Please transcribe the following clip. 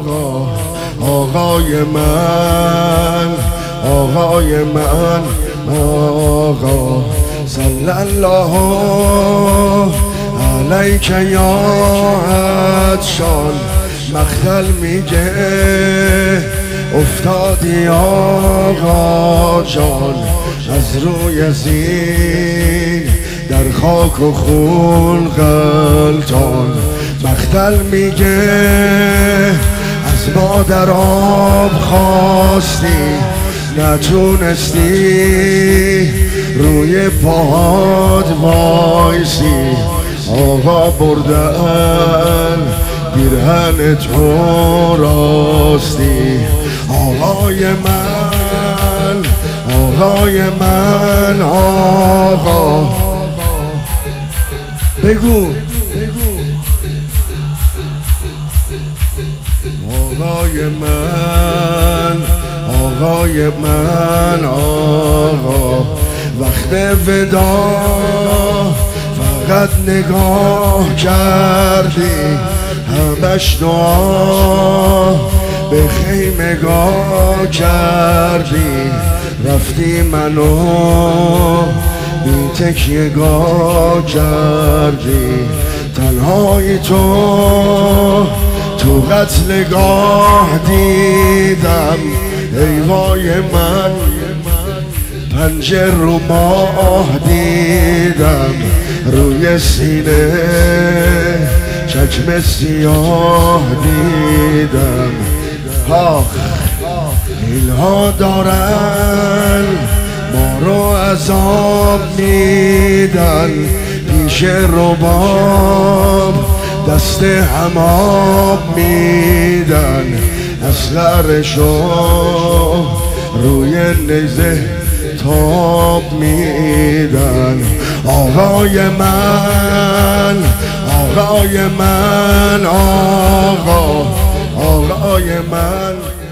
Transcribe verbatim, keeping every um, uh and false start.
آقا، آقای من، آقای من، آقا. صلی الله علیک یا عطشان. مختل میگه افتادی آقا جان، از روی زین در خاک و خون غلطان. مختل میگه از ما در آب خواستی، نتونستی روی پاهات وایسی. آقا بردن پیرهن تو راستی. آقای من، آقای من، آقا. بگو آقای من، آقای من، آقا. وقت ودا فقط نگاه کردی، همش دعا به خیمگاه کردی. رفتی منو بی تکیه گاه کردی. تنهای تو تو قتلگاه دیدم. ای وای من، پنجه رو ماه دیدم. روی سینه چشم سیاه دیدم. آخ اینها دارن ما رو عذاب میدن. پیش رباب دست حمام میدن. اصغرشو روی نیزه تاب میدن. آقای من، آقای من، آقا، آقای من.